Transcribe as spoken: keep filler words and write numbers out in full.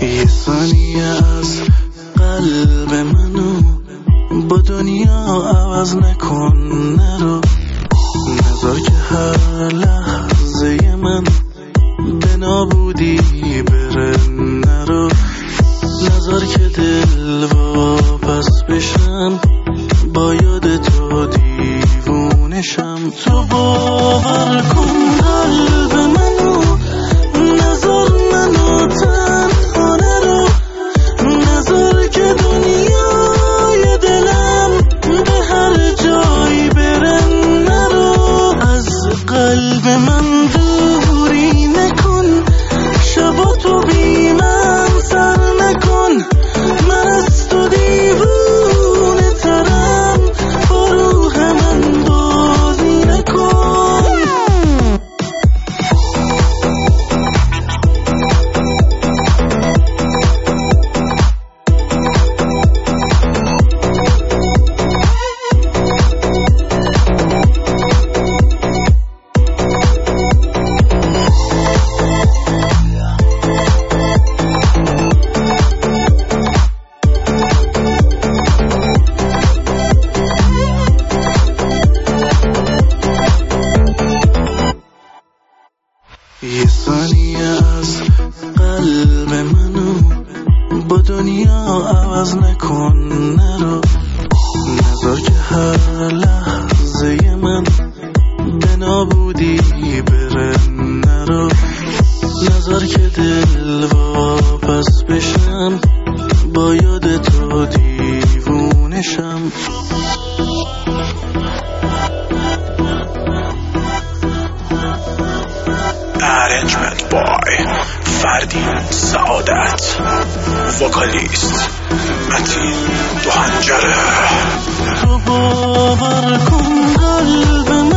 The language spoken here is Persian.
یه ثانیه از قلب منو با دنیا عوض نکن، نرو نذار که هر لحظه من به نابودی بره، نرو نذار که دل واپس بشم با یاد تو دیوونشم. تو باور کن قلب منو، نذار منو تنها نرو، نذار که دنیای دلم به هر جایی بره، نرو از قلب من دوری نکن، شبا تو بی من سر نکن، من از تو دیوونه ترم، با روح من بازی نکن. یه ثانیه از قلب منو با دنیا عوض نکن، نرو نذار که هر لحظه من به نابودی بره، نرو نذار که دل واپس بشم با یاد تو دیوونشم. Arrangement by فردین سعادت، وکالیست متین دو هنجره. تو باور کن قلب